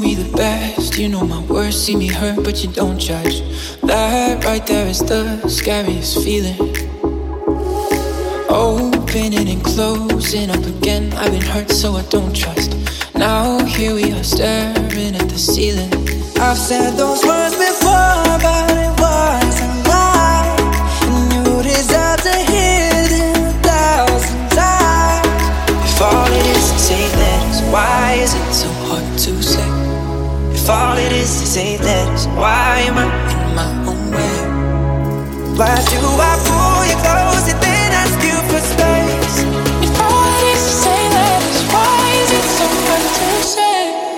me the best. You know my words see me hurt, but you don't judge. That right there is the scariest feeling. Opening and closing up again. I've been hurt, so I don't trust. Now here we are staring at the ceiling. I've said those words before, but it wasn't lie. And you deserve to hear them 1,000 times. If all it is to say that is, why is it so hard to say? If all it is to say that is, why am I in my own way? Why do I pull you close and then ask you for space? If all it is to say that is, why is it so hard to say?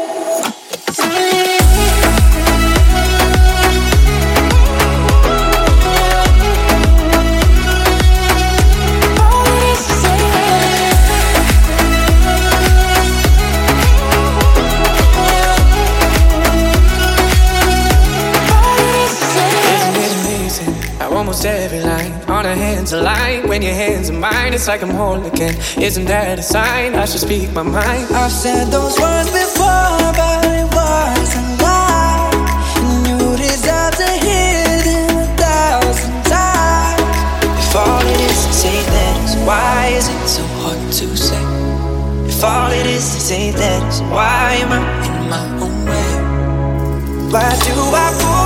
Almost every line on our hands align. When your hands are mine, it's like I'm whole again. Isn't that a sign? I should speak my mind. I've said those words before, but it wasn't lie. And you deserve to hear them 1,000 times. If all it is to say that is, why is it so hard to say? If all it is to say that is, why am I in my own way? Why do I